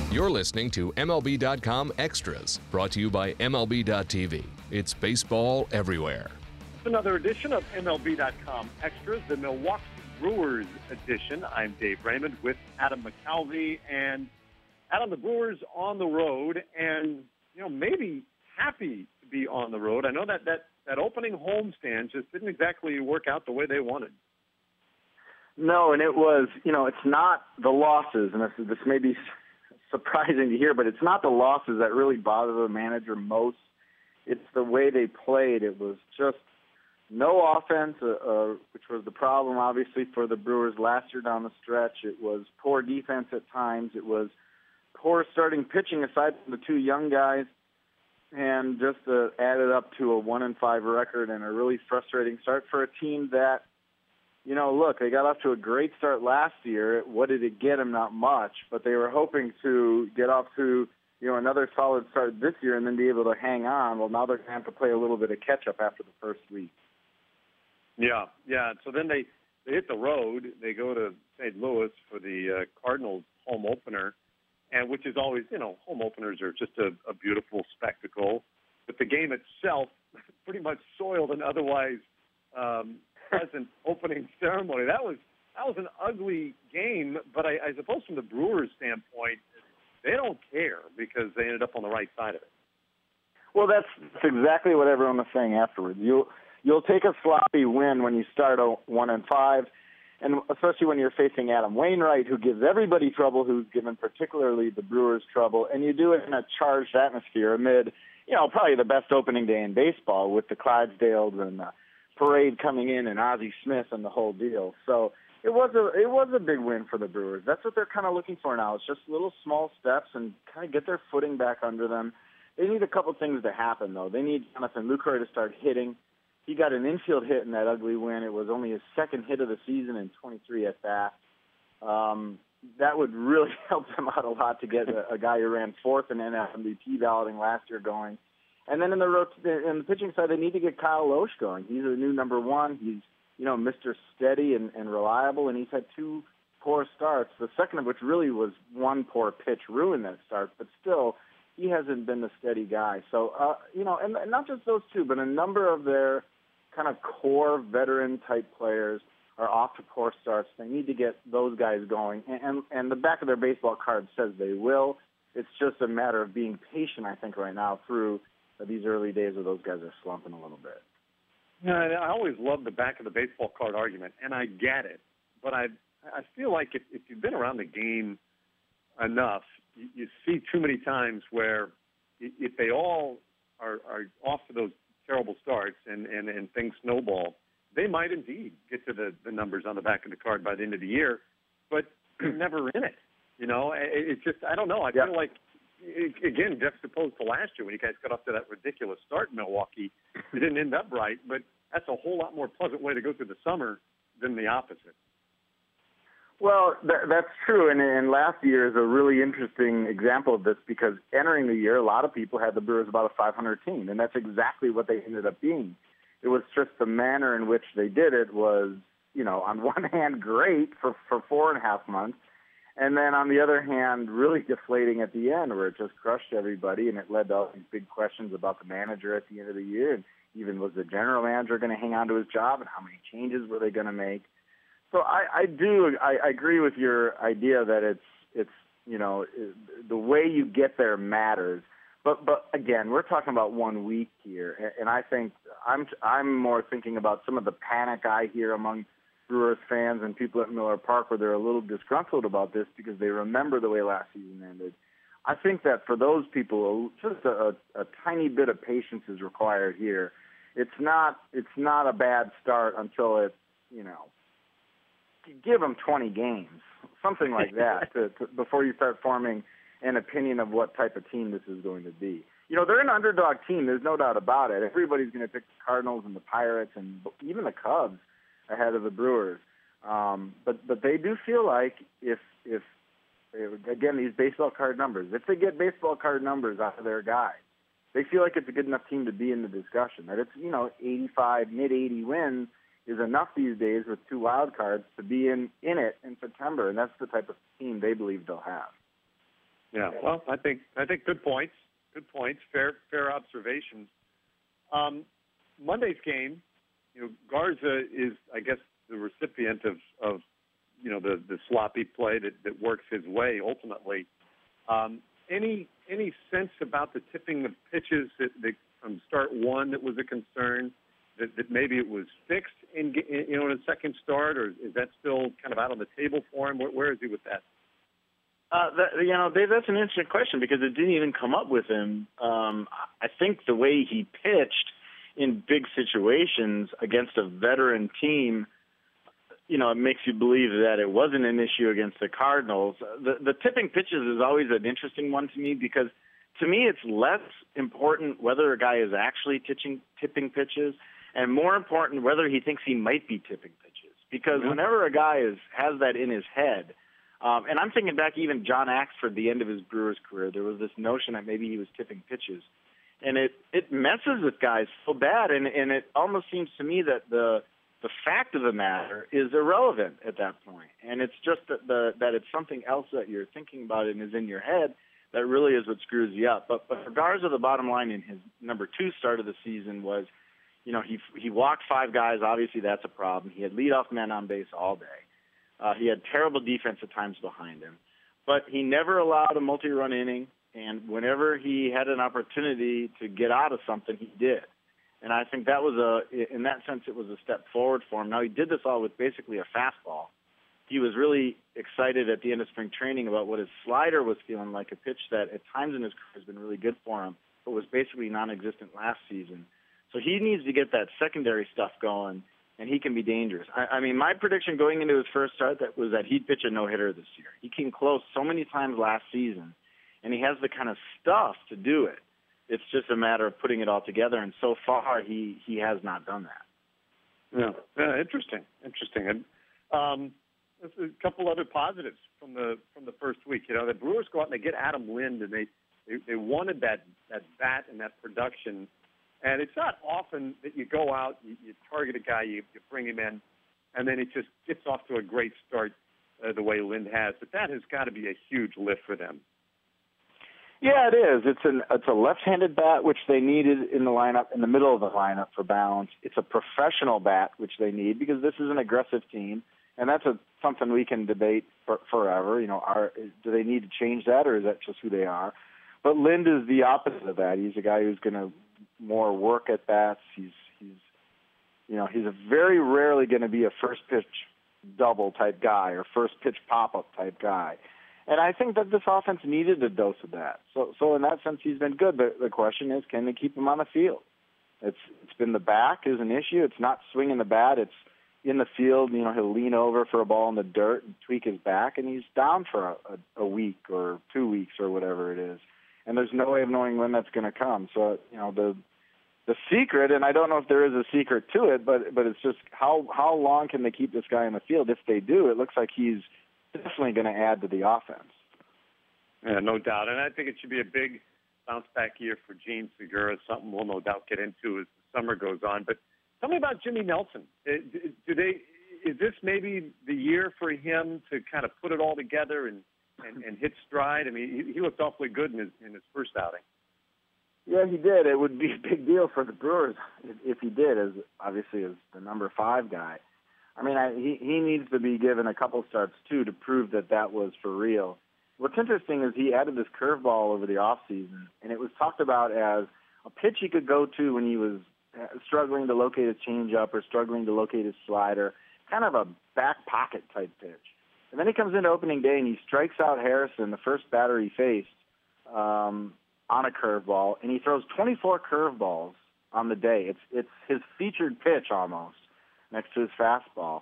You're listening to MLB.com Extras, brought to you by MLB.tv. It's baseball everywhere. Another edition of MLB.com Extras, the Milwaukee Brewers edition. I'm Dave Raymond with Adam McCalvey. And Adam, the Brewers on the road and, maybe happy to be on the road. I know that opening homestand just didn't exactly work out the way they wanted. No, and it was, it's not the losses, and this may be surprising to hear, but it's not the losses that really bother the manager most. It's the way they played. It was just no offense, which was the problem, obviously, for the Brewers last year down the stretch. It was poor defense at times. It was poor starting pitching, aside from the two young guys, and just added up to a 1-5 record and a really frustrating start for a team that, look, they got off to a great start last year. What did it get them? Not much, but they were hoping to get off to, another solid start this year and then be able to hang on. Well, now they're going to have to play a little bit of catch-up after the first week. Yeah. So then they hit the road. They go to St. Louis for the Cardinals home opener, and which is always, home openers are just a beautiful spectacle. But the game itself pretty much soiled an otherwise pleasant opening ceremony. That was an ugly game, but I suppose from the Brewers' standpoint, they don't care because they ended up on the right side of it. Well, that's exactly what everyone was saying afterwards. You'll take a sloppy win when you start 1-5, and especially when you're facing Adam Wainwright, who gives everybody trouble, who's given particularly the Brewers trouble, and you do it in a charged atmosphere amid, probably the best opening day in baseball with the Clydesdales and the parade coming in and Ozzie Smith and the whole deal. So it was a big win for the Brewers. That's what they're kind of looking for now. It's just little small steps and kind of get their footing back under them. They need a couple things to happen, though. They need Jonathan Lucroy to start hitting. He got an infield hit in that ugly win. It was only his second hit of the season in 23 at bat. That would really help them out a lot to get a guy who ran fourth in MVP balloting last year going. And then in the pitching side, they need to get Kyle Loesch going. He's the new number one. He's, Mr. Steady and reliable, and he's had two poor starts, the second of which really was one poor pitch ruined that start, but still, he hasn't been the steady guy. So, and not just those two, but a number of their kind of core veteran-type players are off to poor starts. They need to get those guys going, and the back of their baseball card says they will. It's just a matter of being patient, I think, right now through these early days where those guys are slumping a little bit. Yeah, I always love the back of the baseball card argument, and I get it. But I feel like if you've been around the game enough, you see too many times where if they all are off to those terrible starts and things snowball, they might indeed get to the numbers on the back of the card by the end of the year, but they're never in it. It's just, I don't know. I feel like, again, juxtaposed to last year when you guys got off to that ridiculous start in Milwaukee, it didn't end up right, but that's a whole lot more pleasant way to go through the summer than the opposite. Well, that's true, and last year is a really interesting example of this because entering the year, a lot of people had the Brewers about a 500 team, and that's exactly what they ended up being. It was just the manner in which they did it was, on one hand, great for 4.5 months, and then on the other hand, really deflating at the end where it just crushed everybody, and it led to all these big questions about the manager at the end of the year, and even was the general manager going to hang on to his job, and how many changes were they going to make? So I agree with your idea that it's the way you get there matters. But again, we're talking about 1 week here, and I think I'm more thinking about some of the panic I hear among Brewers fans and people at Miller Park where they're a little disgruntled about this because they remember the way last season ended. I think that for those people, just a tiny bit of patience is required here. It's not a bad start until it's, give them 20 games, something like that, before you start forming an opinion of what type of team this is going to be. They're an underdog team. There's no doubt about it. Everybody's going to pick the Cardinals and the Pirates and even the Cubs ahead of the Brewers. But they do feel like if again, these baseball card numbers, if they get baseball card numbers out of their guys, they feel like it's a good enough team to be in the discussion. That it's, 85, mid-80 wins is enough these days with two wild cards to be in it in September, and that's the type of team they believe they'll have. Yeah. Well, I think good points. Good points. Fair observations. Monday's game, Garza is, I guess, the recipient of the sloppy play that works his way ultimately. Any sense about the tipping of pitches that from start one that was a concern, that maybe it was fixed in a second start, or is that still kind of out on the table for him? Where is he with that? Dave, that's an interesting question because it didn't even come up with him. I think the way he pitched in big situations against a veteran team, it makes you believe that it wasn't an issue against the Cardinals. The tipping pitches is always an interesting one to me because, to me, it's less important whether a guy is actually tipping pitches and more important whether he thinks he might be tipping pitches. Because whenever a guy has that in his head, and I'm thinking back even John Axford, the end of his Brewers career, there was this notion that maybe he was tipping pitches. And it messes with guys so bad, and it almost seems to me that the fact of the matter is irrelevant at that point. And it's just that it's something else that you're thinking about and is in your head that really is what screws you up. But for Garza, the bottom line in his number 2 start of the season was, he walked 5 guys. Obviously, that's a problem. He had leadoff men on base all day. He had terrible defense at times behind him. But he never allowed a multi-run inning, and whenever he had an opportunity to get out of something, he did. And I think that was in that sense, it was a step forward for him. Now, he did this all with basically a fastball. He was really excited at the end of spring training about what his slider was feeling like, a pitch that at times in his career has been really good for him, but was basically non-existent last season. So he needs to get that secondary stuff going, and he can be dangerous. I mean, my prediction going into his first start was that he'd pitch a no-hitter this year. He came close so many times last season, and he has the kind of stuff to do it. It's just a matter of putting it all together, and so far he has not done that. Yeah, interesting. And a couple other positives from the first week. The Brewers go out and they get Adam Lind, and they wanted that bat and that production. And it's not often that you go out, you target a guy, you bring him in, and then it just gets off to a great start the way Lind has. But that has got to be a huge lift for them. Yeah, it is. It's a left-handed bat, which they needed in the lineup, in the middle of the lineup for balance. It's a professional bat, which they need because this is an aggressive team, and that's something we can debate forever. Do they need to change that, or is that just who they are? But Lind is the opposite of that. He's a guy who's going to more work at bats. He's very rarely going to be a first pitch double type guy or first pitch pop-up type guy. And I think that this offense needed a dose of that. So in that sense, he's been good. But the question is, can they keep him on the field? It's been the back is an issue. It's not swinging the bat. It's in the field. He'll lean over for a ball in the dirt and tweak his back, and he's down for a week or 2 weeks or whatever it is. And there's no way of knowing when that's going to come. So, the secret, and I don't know if there is a secret to it, but it's just how long can they keep this guy in the field? If they do, it looks like he's definitely going to add to the offense. Yeah, no doubt. And I think it should be a big bounce-back year for Gene Segura, something we'll no doubt get into as the summer goes on. But tell me about Jimmy Nelson. Is this maybe the year for him to kind of put it all together and hit stride? I mean, he looked awfully good in his first outing. Yeah, he did. It would be a big deal for the Brewers if he did, as the number 5 guy. I mean, he needs to be given a couple starts, too, to prove that was for real. What's interesting is he added this curveball over the offseason, and it was talked about as a pitch he could go to when he was struggling to locate his changeup or struggling to locate his slider, kind of a back pocket type pitch. And then he comes into opening day and he strikes out Harrison, the first batter he faced, on a curveball, and he throws 24 curveballs on the day. It's his featured pitch almost next to his fastball.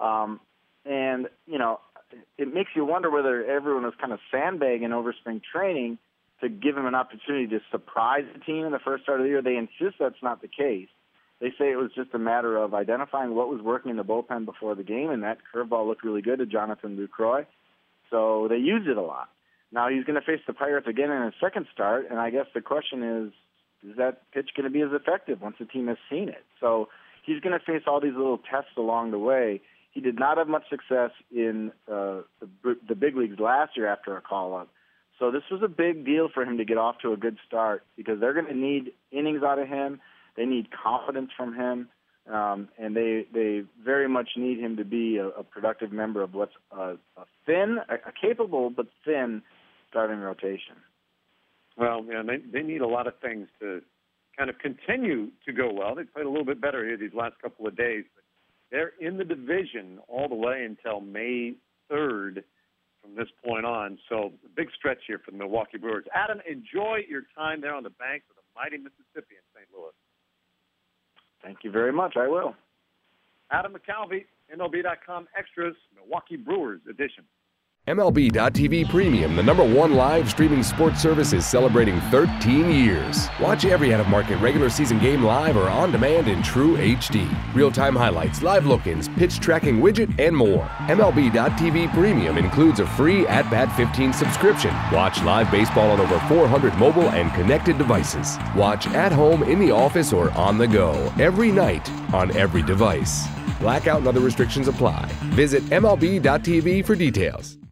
And it makes you wonder whether everyone was kind of sandbagging over spring training to give him an opportunity to surprise the team in the first start of the year. They insist that's not the case. They say it was just a matter of identifying what was working in the bullpen before the game, and that curveball looked really good to Jonathan Lucroy. So they used it a lot. Now he's going to face the Pirates again in his second start, and I guess the question is that pitch going to be as effective once the team has seen it? So he's going to face all these little tests along the way. He did not have much success in the big leagues last year after a call-up. So this was a big deal for him to get off to a good start because they're going to need innings out of him. They need confidence from him, and they very much need him to be a productive member of what's a capable but thin starting rotation. Well, yeah, they need a lot of things to kind of continue to go well. They played a little bit better here these last couple of days, but they're in the division all the way until May 3rd from this point on. So a big stretch here for the Milwaukee Brewers. Adam, enjoy your time there on the banks of the mighty Mississippi in St. Louis. Thank you very much. I will. Adam McCalvey, MLB.com Extras, Milwaukee Brewers edition. MLB.tv Premium, the #1 live streaming sports service, is celebrating 13 years. Watch every out-of-market regular season game live or on demand in true HD. Real-time highlights, live look-ins, pitch tracking widget, and more. MLB.tv Premium includes a free At-Bat 15 subscription. Watch live baseball on over 400 mobile and connected devices. Watch at home, in the office, or on the go, every night, on every device. Blackout and other restrictions apply. Visit MLB.tv for details.